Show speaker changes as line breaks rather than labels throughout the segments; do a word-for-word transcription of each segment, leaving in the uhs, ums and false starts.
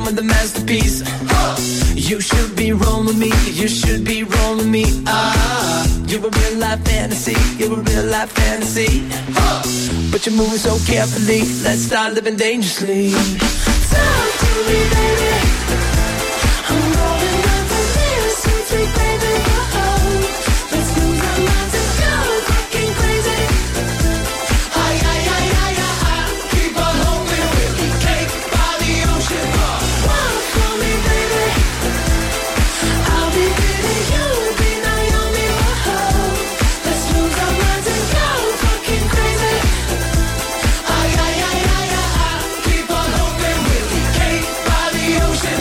with the masterpiece. You should be rolling me, you should be rolling me. Ah, you're a real life fantasy, you're a real life fantasy. But you're moving so carefully, let's start living dangerously. Talk to me, baby. I'm rolling up from here, sweet, sweet baby. Oh, let's lose our minds and go fucking crazy. Ay, ay, ay, ay, ay, ay. Keep on hoping we'll be cake by the ocean. Walk for me, baby. I'll be pretty, you'll be Naomi. Oh, let's lose our minds and go fucking crazy. Ay, ay, ay, ay, ay, ay. Keep on hoping we'll be cake by the ocean.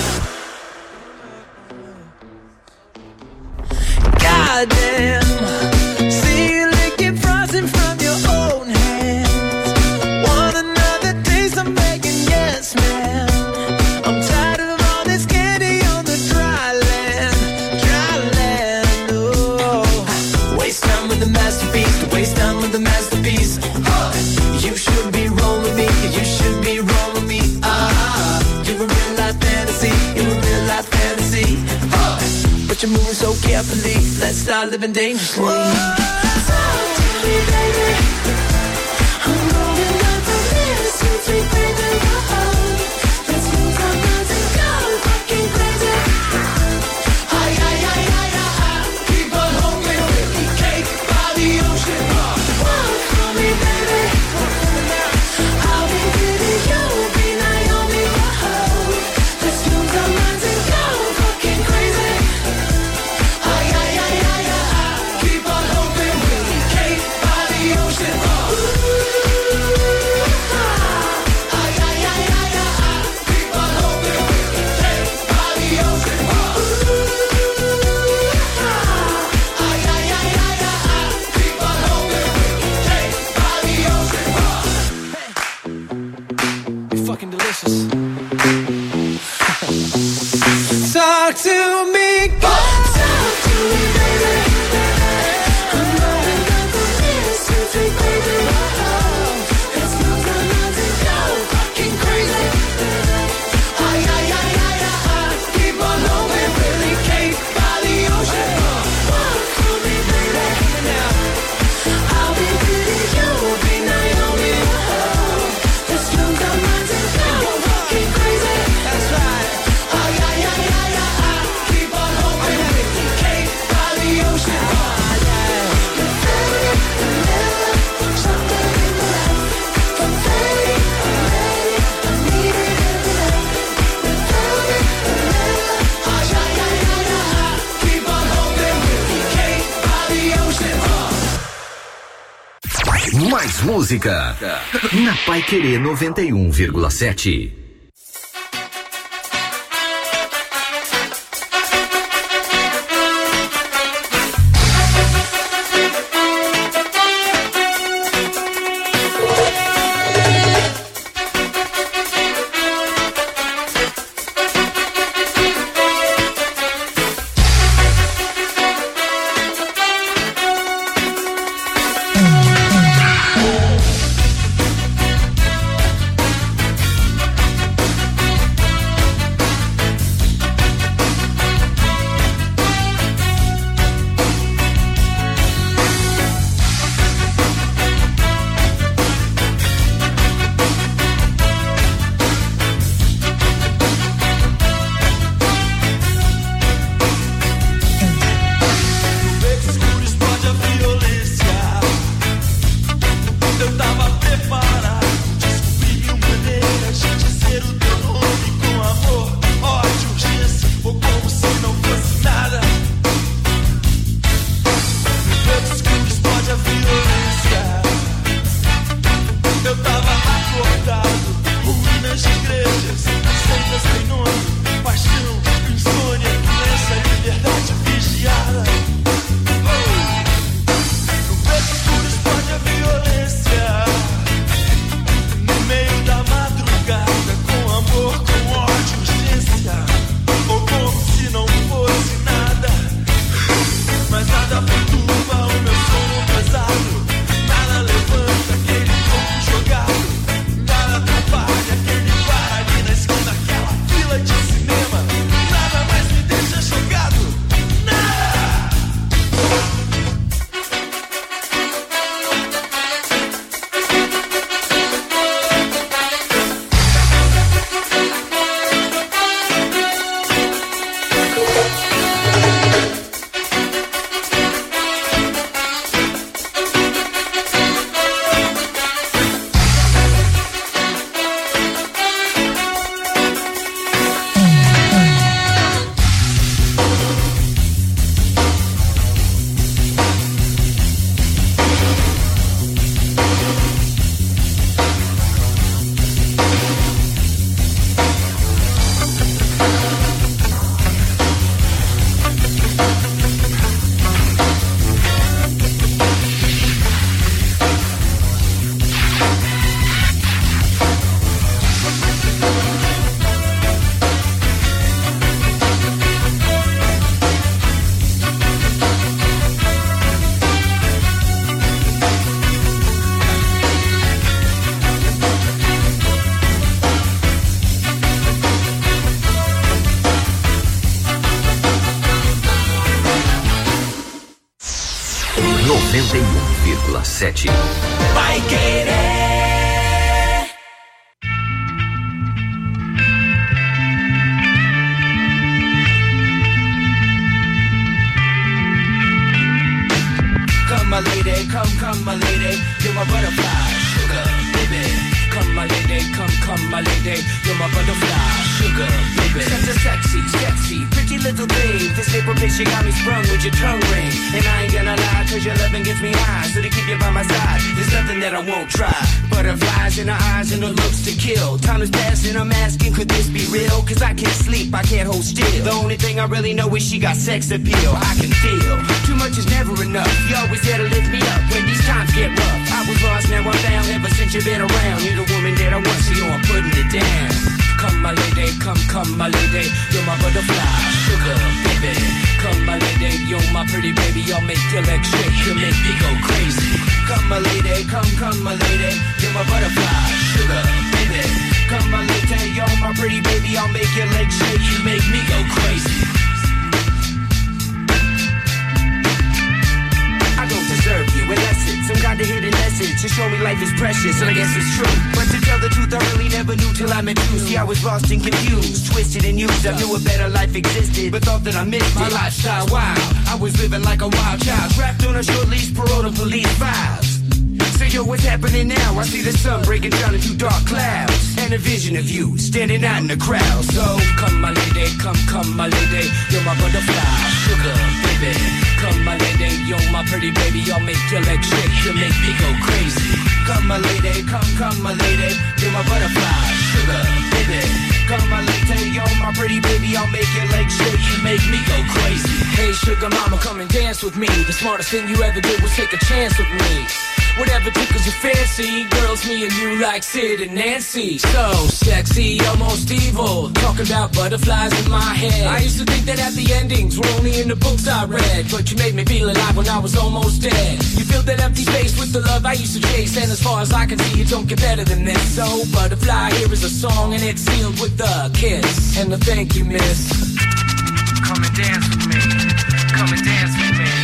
Goddamn, see you licking frosting from your own hands. Want another taste? I'm begging, yes, man. I'm tired of all this candy on the dry land, dry land. Oh, waste time with the masterpiece, waste time with the masterpiece. Uh, you should be rolling me, you should be rolling me. Ah, you're a real life fantasy, you're a real life fantasy. Uh, but you're moving so carefully, let's start living dangerously. Talk to me, baby. I'm rolling up from here, sweet, sweet baby. Oh, let's lose our minds and go fucking crazy. Ay, ay, ay, ay, ay, ay. Keep on hoping we'll be cake by the ocean. Walk for me, baby. I'll be pretty, you'll be Naomi. Oh, let's lose our minds and go fucking crazy. Ay, ay, ay, ay, ay, ay. Keep on hoping we'll be cake by the ocean. Ay, ay, ay, ay, ay, ay. Keep on hoping we'll be cake by the ocean. Ay, ay, ay, ay, ay, ay. Keep on hoping we'll be cake by the ocean. Hey, you're fucking delicious. Talk to me, God. Talk to me, baby. I'm rolling up from here, sweet, sweet baby. Oh, let's lose our minds and go fucking crazy. Ay, ay, ay, ay, ay, ay. Keep on hoping we'll be cake by the ocean. Walk for me, baby. I'll be pretty, you'll be Naomi. Oh, let's lose our minds and go fucking crazy. That's right. Ay, ay, ay, ay, ay, ay. Keep on hoping we'll be cake by the ocean.
Mais música na Paiquerê noventa e um vírgula sete. noventa e um vírgula sete.
Vai Querer. Come my lady, come, come my lady, you're my butterfly, sugar, baby. Come my lady, come, come my lady, you're my butterfly, sugar, baby. Such a sexy, sexy, pretty little thing. This paper bitch, you got me sprung with your tongue ring. And I ain't gonna lie, cause your loving gets me high. So to keep you by my side, there's nothing that I won't try. Butterflies in her eyes and her looks to kill. Time is passing, I'm asking, could this be real? Cause I can't sleep, I can't hold still. The only thing I really know is she got sex appeal. I can feel, too much is never enough. You always there to lift me up when these times get rough. I was lost, now I'm found, ever since you've been around. You're the woman that I want, so yo, I'm putting it down. Come my lady, come, come my lady, you're my butterfly, sugar, baby. Come my lady, you're my pretty baby, I'll make your legs shake, you'll make me go crazy. Come my lady, come, come my lady, you're my butterfly, sugar, baby. Come my lady, you're my pretty baby, I'll make your legs shake, you make me go crazy. I don't deserve you, unless it's some kind of hidden message to show me life is precious, and I guess it's true. But to tell the truth, I really never knew till I met you. See, I was lost and confused, twisted and used. I knew a better life existed, but thought that I missed it. My lifestyle wild, I was living like a wild child, trapped on a short leash, parole to police files. So yo, what's happening now? I see the sun breaking down into dark clouds, and a vision of you standing out in the crowd. So come my lady, come, come my lady, you're my butterfly, sugar, baby. Come my lady, you're my pretty baby, I'll make your legs shake, you'll make me go crazy. Come my lady, come, come my lady, you're my butterfly, sugar, baby. Come my lady, you're my pretty baby, I'll make your legs shake, you make me go crazy. Hey sugar mama, come and dance with me. The smartest thing you ever did was take a chance with me. Whatever tickles your fancy, girls, me and you like Sid and Nancy. So sexy, almost evil, talking about butterflies in my head. I used to think that happy endings were only in the books I read, but you made me feel alive when I was almost dead. You filled that empty space with the love I used to chase, and as far as I can see, it don't get better than this. So butterfly, here is a song, and it's sealed with a kiss and a thank you, miss. Come and dance with me, come and dance with me,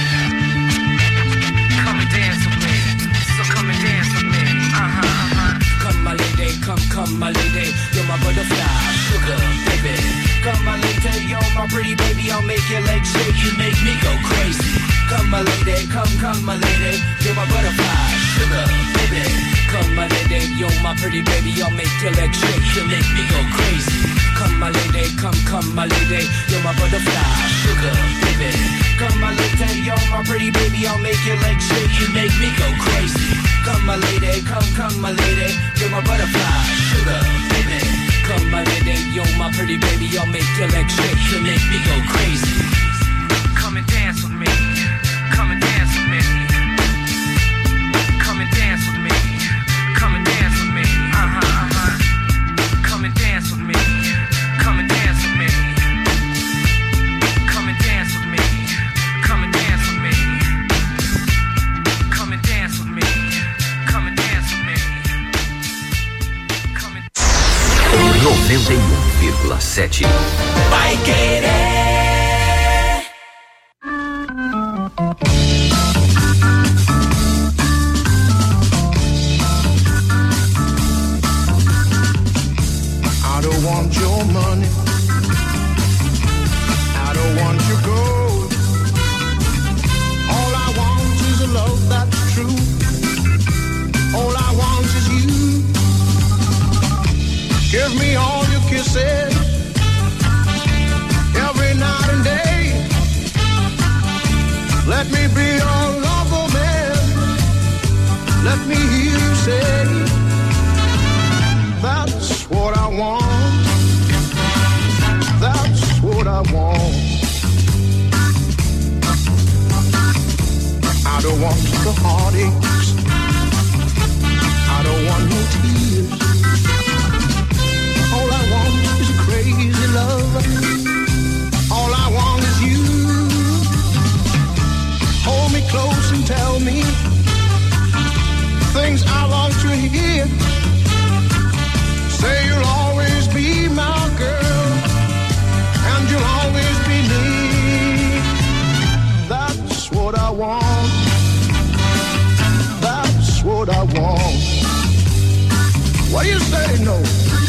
come and dance with me. Come and dance with me, uh-huh, uh-huh. Come my lady, come, come my lady, you're my butterfly, sugar, baby. Come my lady, you're my pretty baby, I'll make your legs shake, you make me go crazy. Come my lady, come, come my lady, you're my butterfly, sugar, baby. Come my lady, you're my pretty baby, I'll make your legs shake, you make me go crazy. Come my lady, come, come my lady, you're my butterfly, sugar, baby. Come my lady, you're my pretty baby, I'll make your legs shake, you make me go crazy. Come my lady, come, come my lady, you're my butterfly, sugar, baby. Come my lady, you're my pretty baby, I'll make your legs shake, you make me go crazy. Come and dance with me, come and dance with me. Come and dance with me, come and dance with me, uh-huh, uh-huh. Come and dance with me, come and dance with me. Come and dance with me, come and dance with me. Come and dance with me, come and dance with me. Come and...
noventa e um vírgula sete.
Vai Querer.
I don't want your money, I don't want your gold. All I want is a love that's true. All I want is you. Give me all your kisses, every night and day. Let me be your lover, man. Let me hear you say, that's what I want. That's what I want. I don't want the heartaches, I don't want no tears. All I want is a crazy love. All I want is you. Hold me close and tell me things I want to hear. Say you'll always be my girl, and you'll always be me. That's what I want. What do you say, no?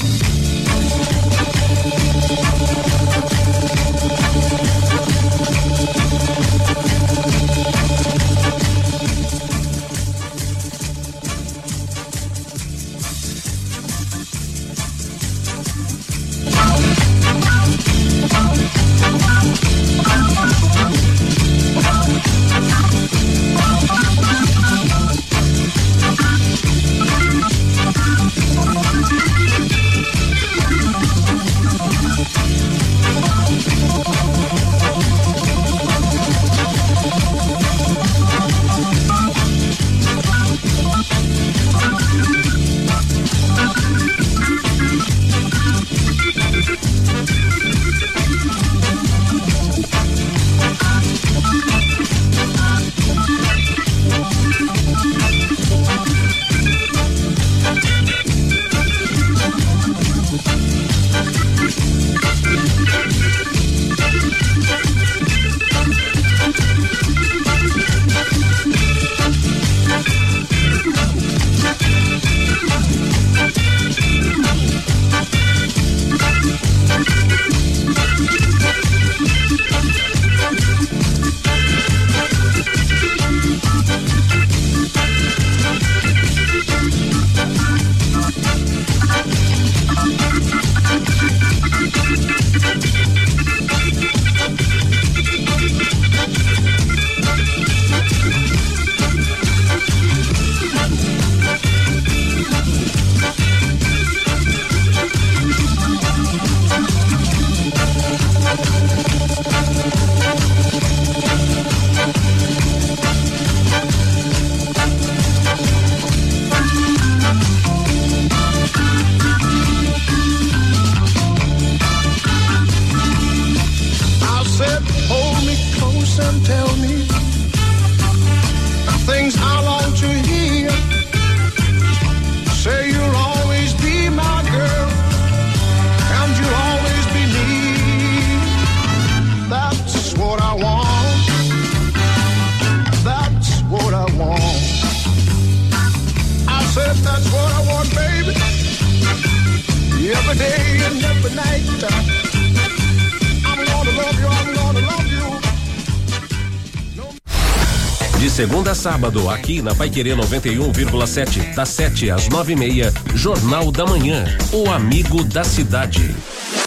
De segunda a sábado, aqui na Paiquerê noventa e um vírgula sete, das sete às nove e meia, Jornal da Manhã, o amigo da cidade.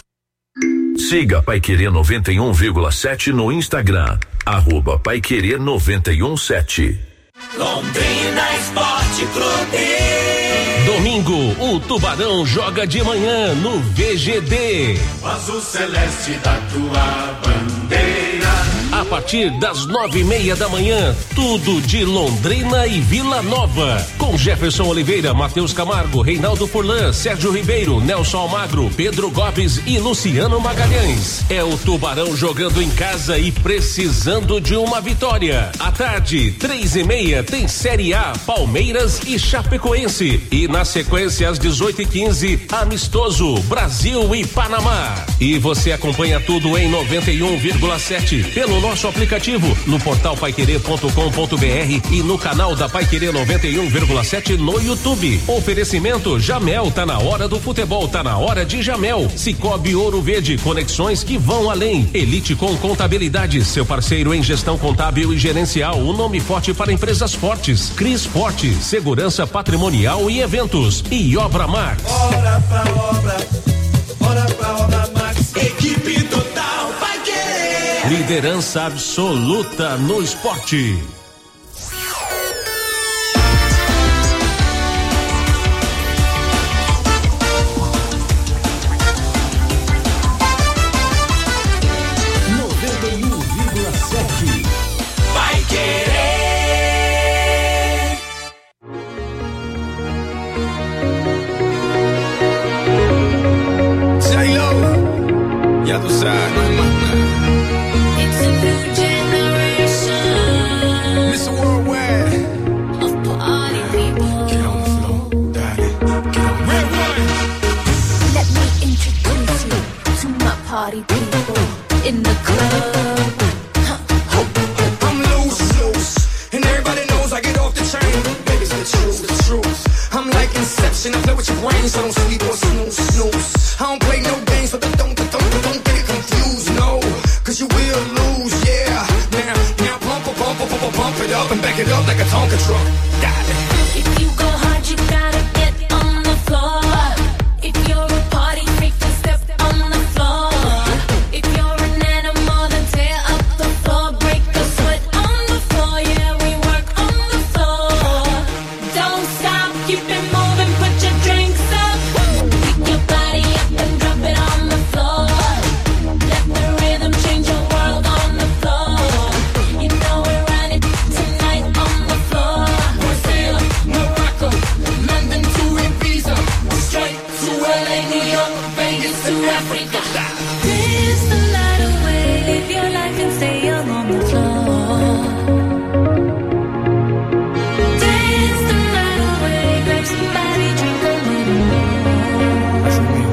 Siga Paiquerê noventa e um vírgula sete no Instagram, arroba Paiquerê noventa e um sete.
Londrina Esporte Clube.
Domingo, o Tubarão joga de manhã no V G D.
O azul celeste da tua bandeira.
A partir das nove e meia da manhã, tudo de Londrina e Vila Nova. Com Jefferson Oliveira, Matheus Camargo, Reinaldo Furlan, Sérgio Ribeiro, Nelson Almagro, Pedro Gomes e Luciano Magalhães. É o Tubarão jogando em casa e precisando de uma vitória. À tarde, três e meia, tem Série A, Palmeiras e Chapecoense. E na sequência, às dezoito e quinze, amistoso, Brasil e Panamá. E você acompanha tudo em noventa e um vírgula sete pelo nosso aplicativo, no portal paiquerê ponto com ponto br e no canal da Paiquerê noventa e um vírgula sete no YouTube. Oferecimento Jamel, tá na hora do futebol, tá na hora de Jamel. Cicobi Ouro Verde, conexões que vão além. Elite com Contabilidade, seu parceiro em gestão contábil e gerencial, o nome forte para empresas fortes. Cris Forte, segurança patrimonial e eventos. E Obra Max.
Bora pra obra, bora pra obra Max, equipe total vai querer.
Liderança absoluta no esporte.
noventa e um vírgula sete.
Vai querer.
J-Lo, ya tú sabes, no hay más nada.
It's a new generation
mister Worldwide,
of party people.
get on the floor, dale, get on the red one.
Let me introduce you to my party people in the club.
I'm loose, loose, and everybody knows I get off the train. Baby, it's the truth, the truth. I'm like Inception, I float
with your brain, so don't sleep or snooze, snooze. I don't play no games, so don't, don't, don't, don't get it confused, no. Cause you will lose, yeah. Now, now pump, pump, pump, pump, pump it up and back it up like a Tonka truck. Got it.
If you go hard, you gotta get on the floor. If you're a party freak, then step on the floor. If you're an animal, then tear up the floor. Break the sweat on the floor, yeah, we work on the floor. Don't stop, keep it moving, put your drinks up. Pick your body up and drop it on the floor. Let the rhythm change your world on the floor. You know we're running tonight on the floor. Brazil, Morocco, London to Ibiza, straight to L A, New York, Vegas to Africa. Dance the night away, live your life and stay young on the floor. Dance the night away, grab somebody, drink a little more.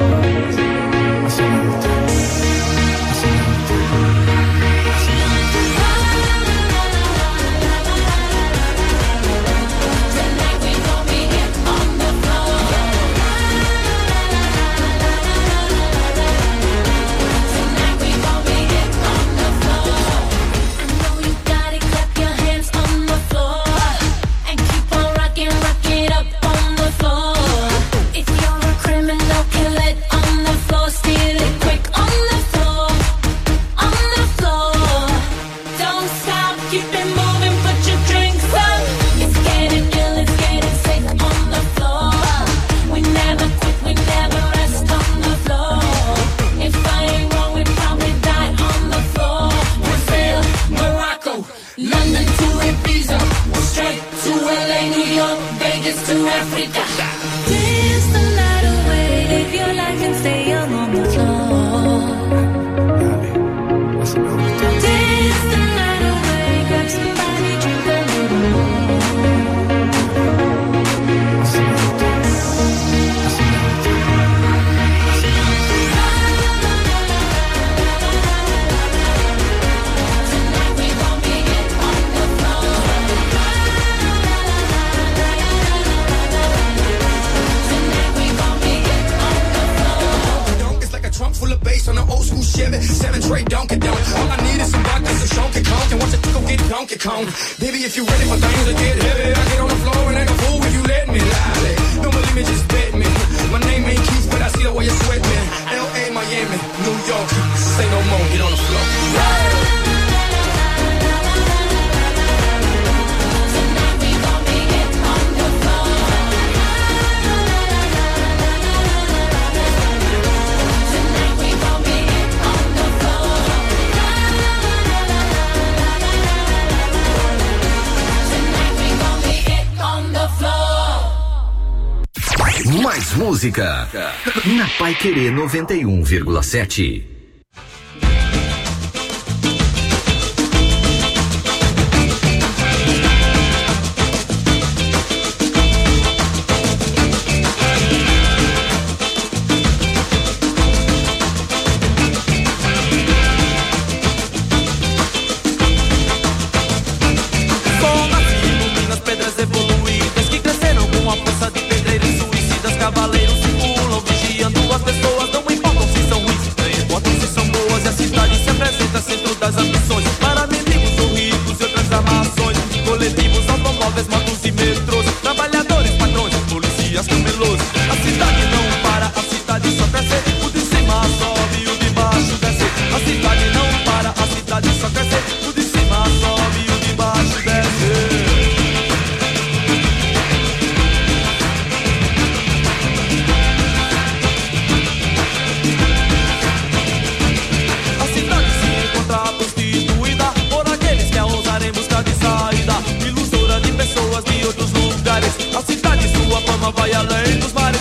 Tonight we gon' be here on the floor. Tonight we gon' be here on the floor. I know you got it, clap your hands on the floor. And keep on rocking, rock it up on the floor. If you're a criminal, kill it on the floor. Steal it quick on the floor. On the floor. Don't stop, keep it moving, put your drinks up. It's getting ill, it's getting sick on the floor. We never quit, we never rest on the floor. If I ain't wrong, we probably die on the floor. Brazil, Morocco, London to Ibiza, straight to L A, New York, Vegas to Africa. Dance the night away, live your life and stay young on the floor. Dance the night away, grab somebody, drink a little more. Tonight we gon' be here on the floor. Tonight we gon' be here on the floor.
Donk is like a trunk full of bass on an old school Chevy. Seven tray Donkey Donk. All I need is some vodka, some Donkey Kong, and watch it go get Donkey Kong. Baby, if you ready for things to get heavy, I get on the floor and act a fool if you let me. Lie. Don't believe me, just bet me. My name ain't Keith, but I see the way you sweat me. L A, Miami, New York. Say no more, get on the floor.
Tonight we gon' be here on the floor. Tonight we gon' be here on the floor. Tonight we gon' be here on the floor.
Mais música na Paiquerê noventa e um vírgula sete.
Sol nasce, ilumina as pedras evoluídas que cresceram com a força de pedreiros suicidas. Cavaleiros circulam, vigiando as pessoas. Não importam se são ruins, nem importam se são boas. E a cidade se apresenta centro das ambições para mendigos ou ricos e outras amarrações. Coletivos, automóveis, motos e metrôs. Trabalhadores, patrões, polícias, camelôs. A cidade não para, a cidade só cresce. O de cima sobe e o de baixo desce. A cidade não para, a cidade só cresce. O de cima sobe e o de baixo desce. A cidade se encontra prostituída por aqueles que a ousarem buscar de saída. Ilusora de pessoas de outros lugares. A cidade, sua fama vai além dos mares.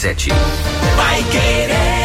sete.
Vai Querer.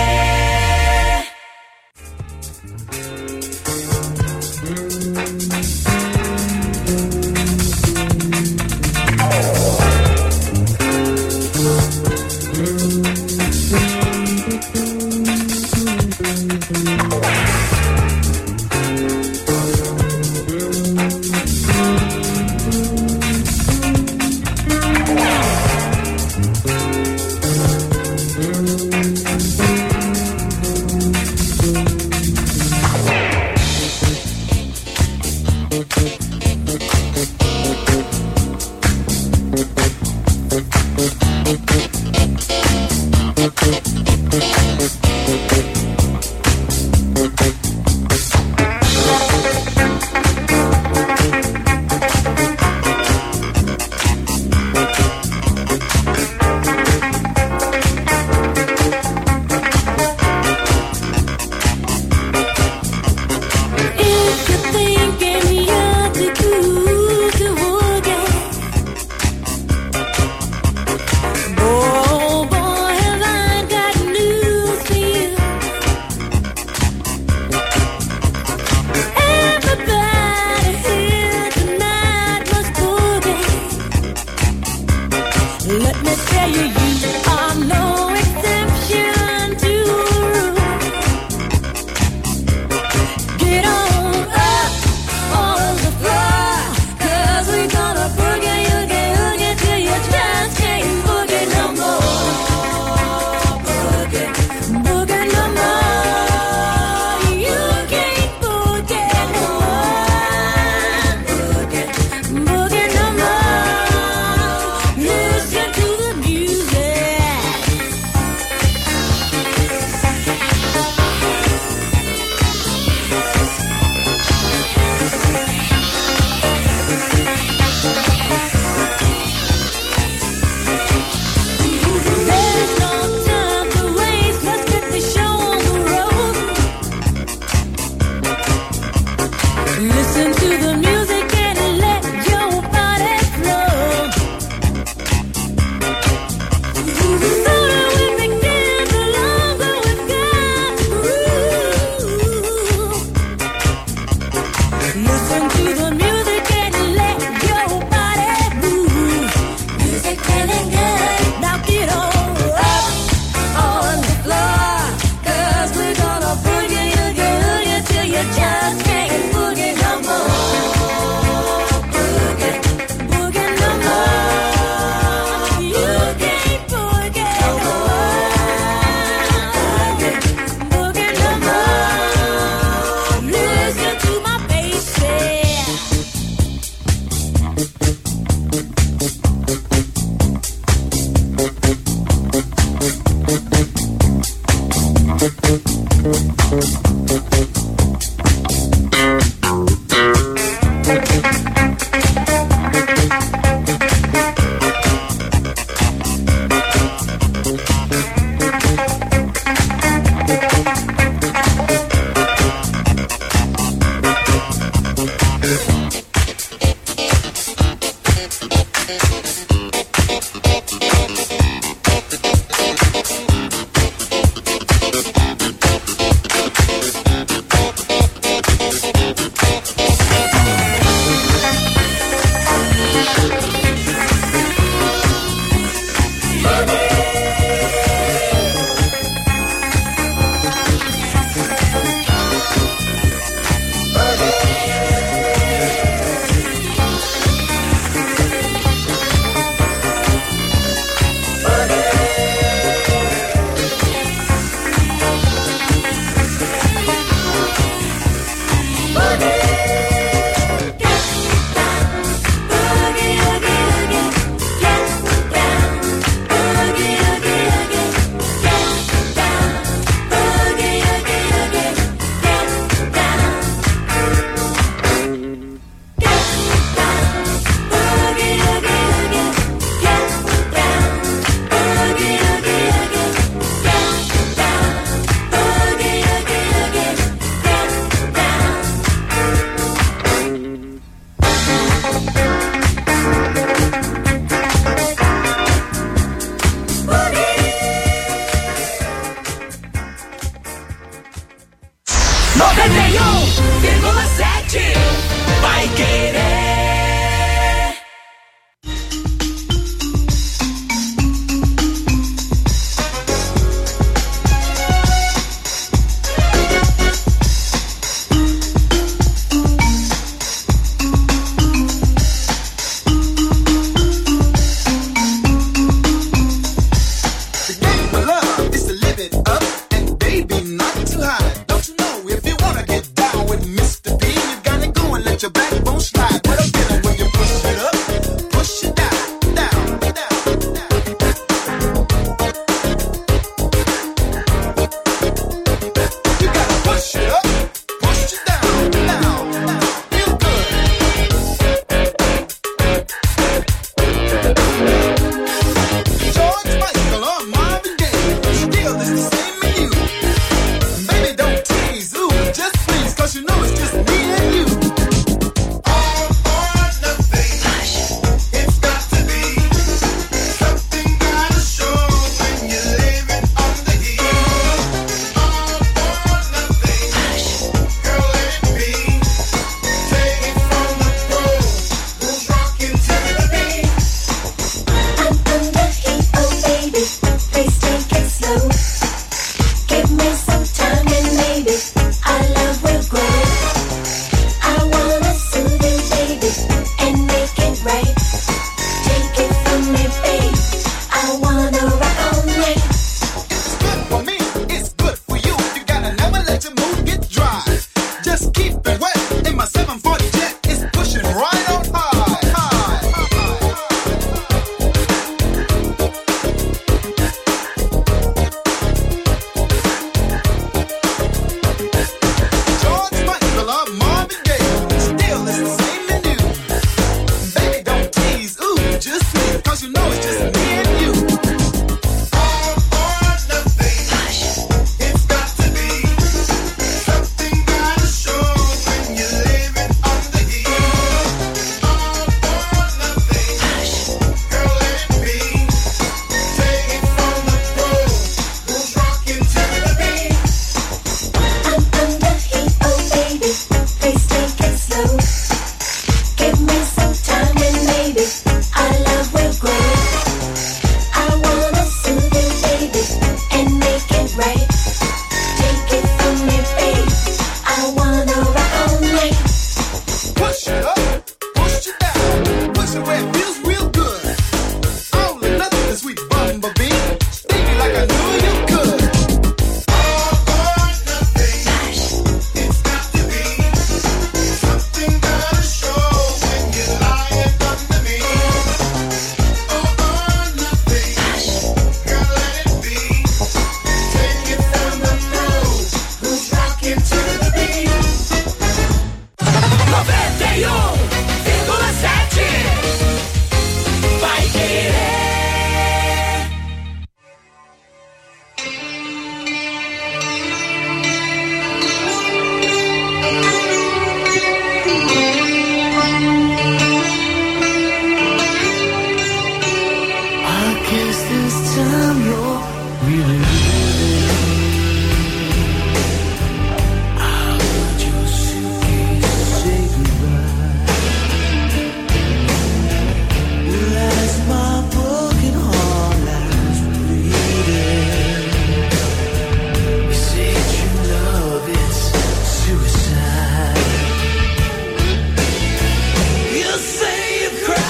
noventa e um vírgula sete Vai Querer.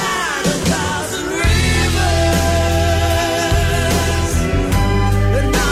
And I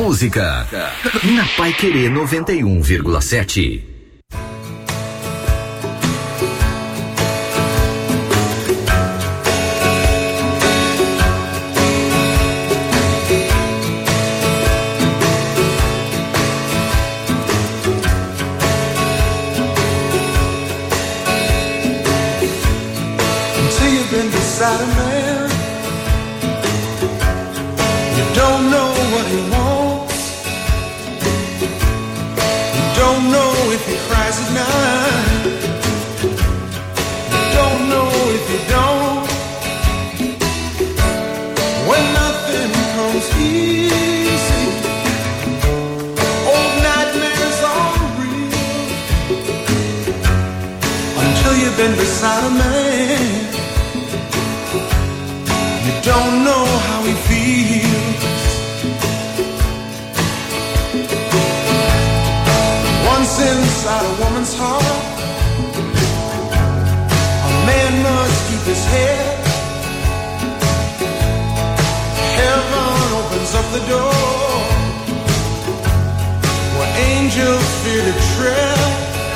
música. Na Paiquerê noventa e um vírgula sete.
Beside a man, you don't know what he wants, you don't know if he cries at night, you don't know if he don't. When nothing comes easy, old nightmares are real, until you've been beside a man. Don't know how he feels. Once inside a woman's heart, a man must keep his head. Heaven opens up the door where angels fear to tread.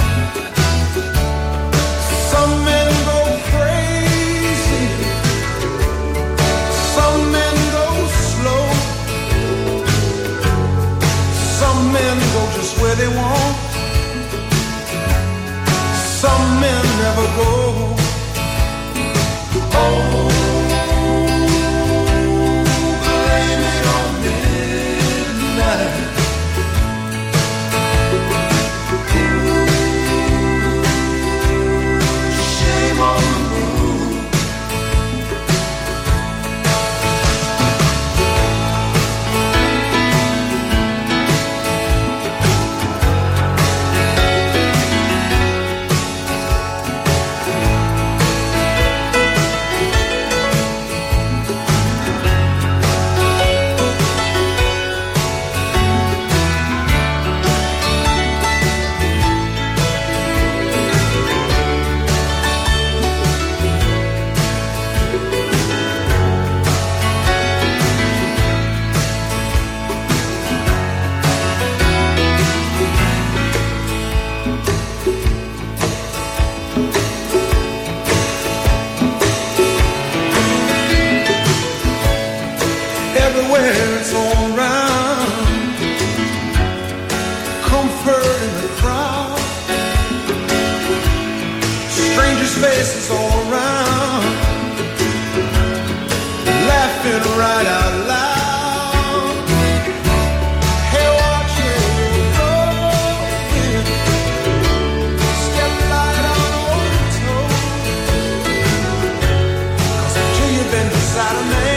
Some men go crazy, some men go slow, some men go just where they want, some men never go. Oh, blame it on midnight. Shame on the moon. Everywhere it's all around, comfort in the crowd, strangers' faces all around, laughing right out loud. Hey, watch where you're going, step light on over the toe, 'cause until you've been beside a man,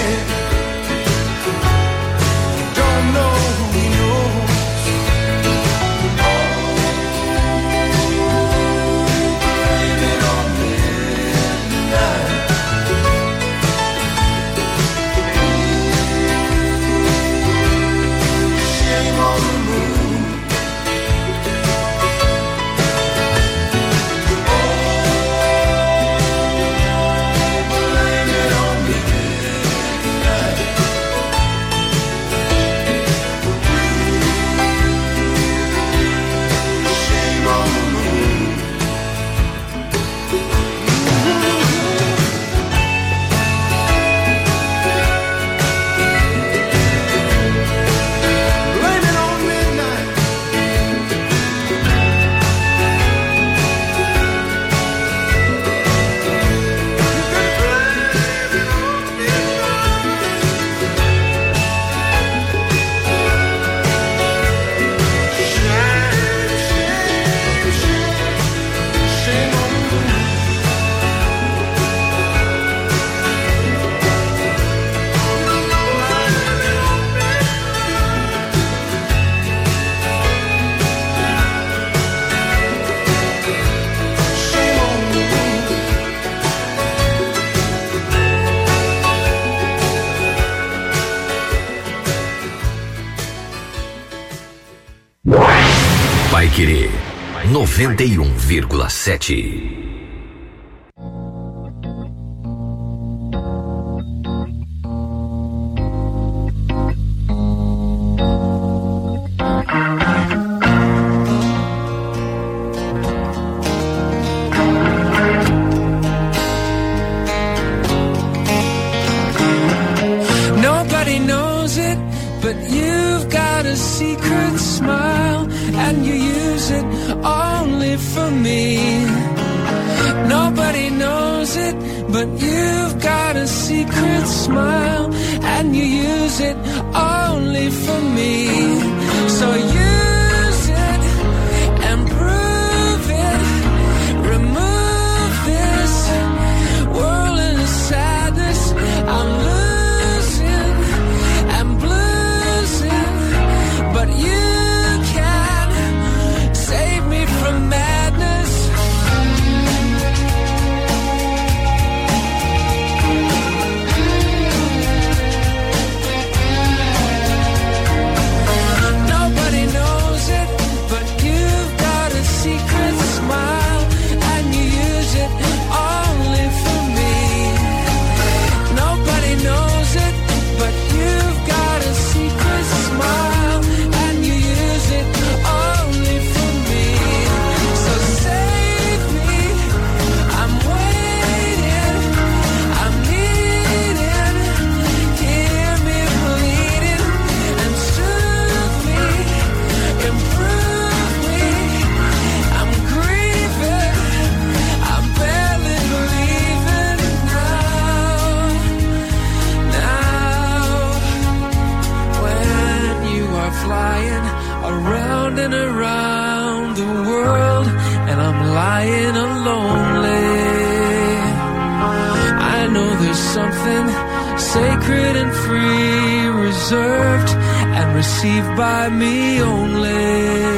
Paiquerê noventa e um vírgula sete.
you've got a secret smile, and you use it only for me. Nobody knows it, but you've got a secret smile, and you use it only for me. So use it and prove it. Remove this whirling of sadness. I'm losing and bluesing, but you can save me from madness. Nobody knows it, but you've got a secret smile, and you use it only for me. Nobody knows it, but you've got a secret smile, and you use it only for me. So save me, I'm waiting, I'm needing, hear me bleeding, and soothe me, improve me. I'm grieving, I'm barely believing now, now. When you are flying around and around the world, and I'm lying lonely, I know there's something sacred and free, reserved and received by me only.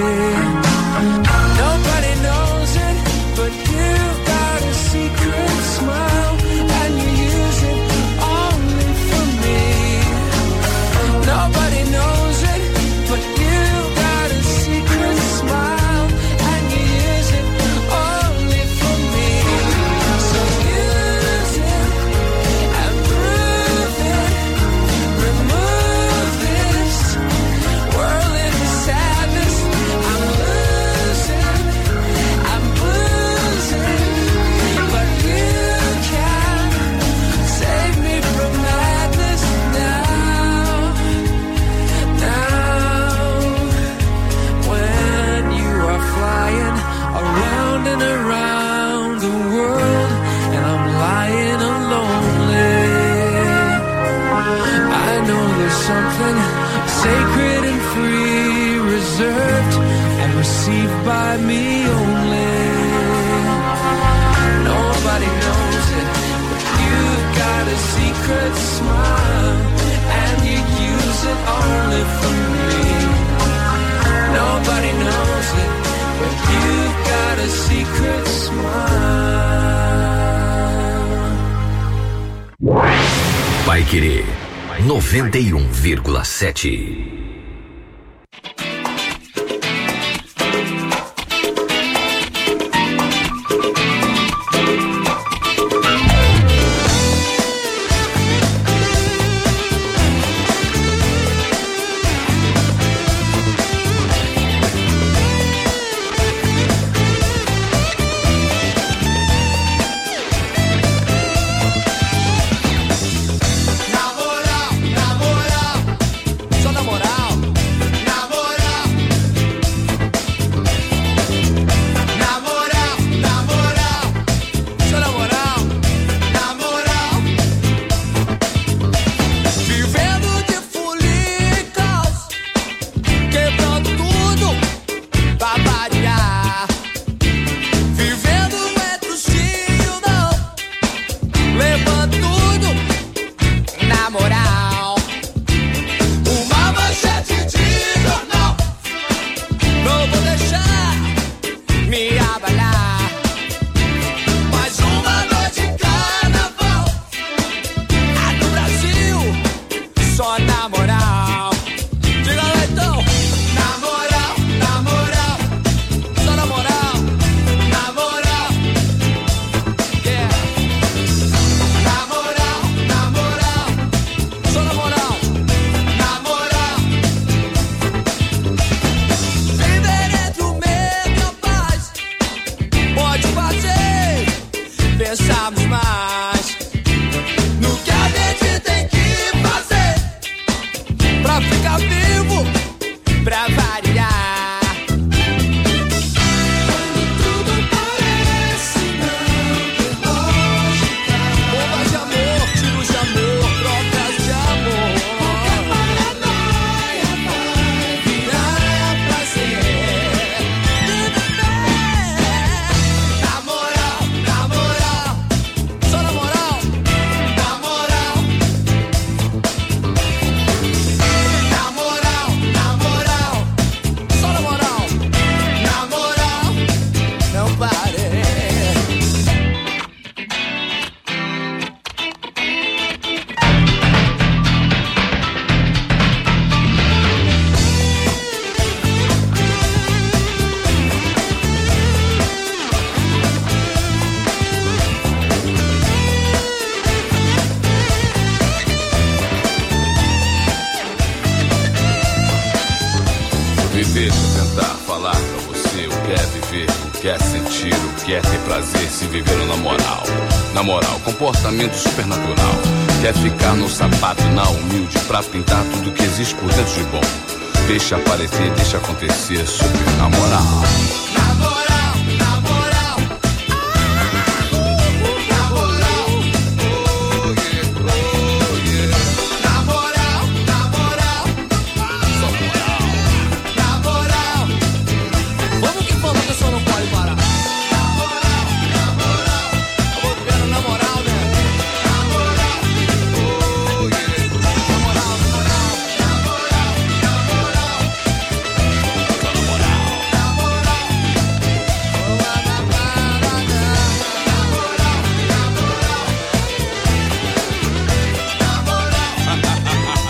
Nobody knows it, but you've got a secret smile, and you use it only for me. Nobody knows it, but you've got a secret smile, and you use it only for me. So use it and prove it. Remove this whirling sadness. I'm losing, I'm losing, but you can save me from madness now, now. When you are flying around and around the world, and I'm lying lonely, I know there's something sacred and free, reserved and received by me only. Nobody knows it, but you've got a secret smile, and you use it only for me. Nobody knows it, but you've got a secret smile.
Paiquerê noventa e um vírgula sete.
Na moral, na moral, só na moral.
Deixa eu tentar falar pra você o que é viver, o que é sentir, o que é ter prazer se viver na moral. Na moral, comportamento supernatural. Quer ficar no sapato, na humilde, pra pintar tudo que existe por dentro de bom. Deixa aparecer, deixa acontecer, super na moral.
Na moral, na moral. Na moral. Oh yeah, oh yeah. Na moral, na moral. Só moral. Na moral. Vamos que vamos, que o senhor não pode parar. Na moral, na moral. Eu vou vivendo na moral, né? Na moral. Oh yeah. Na moral, na moral. Na moral, na moral. Só na moral. Na moral. Oh, na, na, na, na, na. Na moral, na moral. Na moral.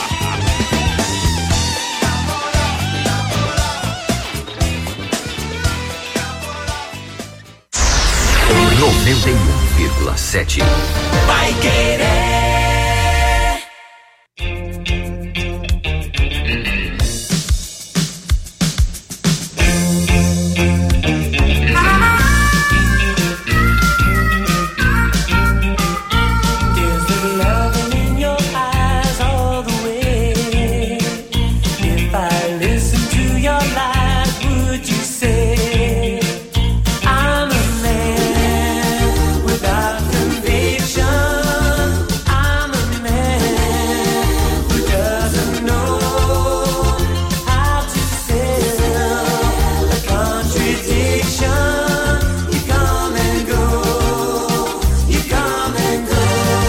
noventa e um vírgula sete.
Vai querer.
There's the love in your eyes all the way. If I listen to your lies, would you say I'm a man without conviction? I'm a man who doesn't know how to sell a contradiction. You come and go, you come and go.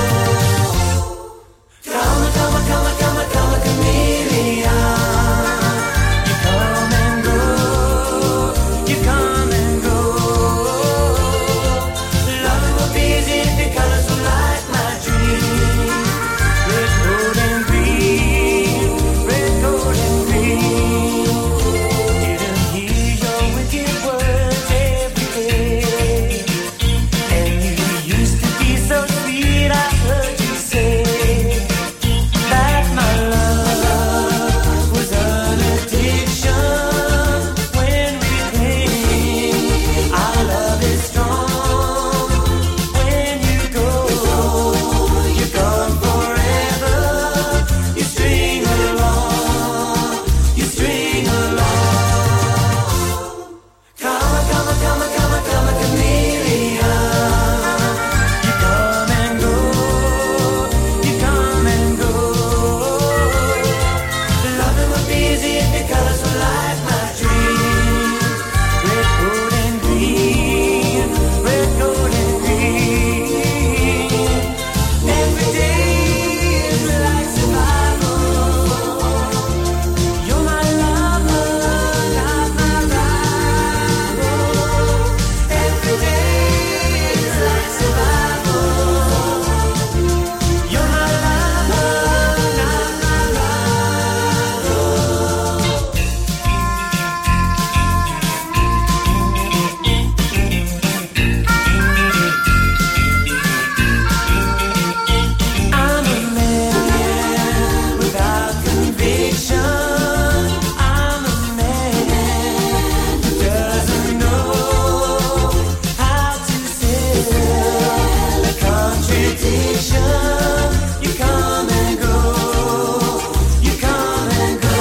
Come, come, come, come, come, chameleon. You come and go, you come and go. Loving will be easy if your colors were like my dream. Red, gold, and green. Red, gold, and green. Didn't hear your wicked words every day. And you used to be so sweet, I heard you say that my love was an addiction. When we cling, our love is strong. When you go, you're gone forever. You string along, you string along. Come, come, come, come, come, chameleon. You come and go, you come and go. Loving would be easy if your colors were like my dream. Red, gold, and green. Red, gold, and green. Every day is like survival. You're my lover, not my rival. Every day is like survival. You're my lover, not my rival. I'm a man without conviction. I'm a man who doesn't know how to sell a contradiction. You come and go, you come and go.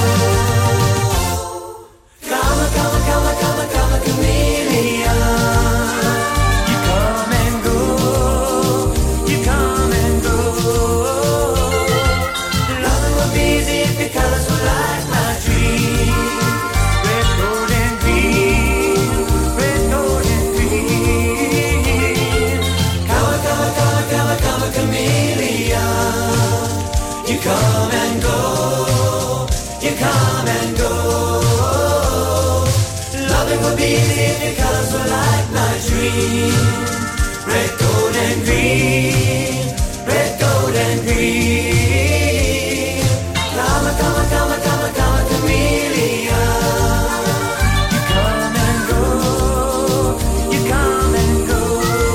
Come, come, come, come, come, chameleon. You come and go, you come and go. Loving would be easy if your colors were like my dream. Red, gold, and green. Red, gold, and green. Come, come, come, come, come, chameleon. You come and go, you come and go. Loving would be easy if your colors were like my dream. Red, gold, and green. Red, gold, and green. Come, come, come, come, come, chameleon. You come and go, you come and go.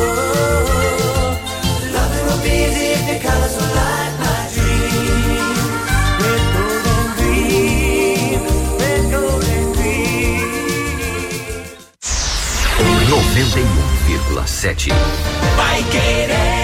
Loving would be easy if your colors were like my dream. Red, gold, and green. Red, gold, and green.
sete.
Vai Querer.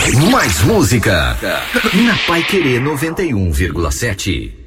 Mais música na Paiquerê noventa e um vírgula sete.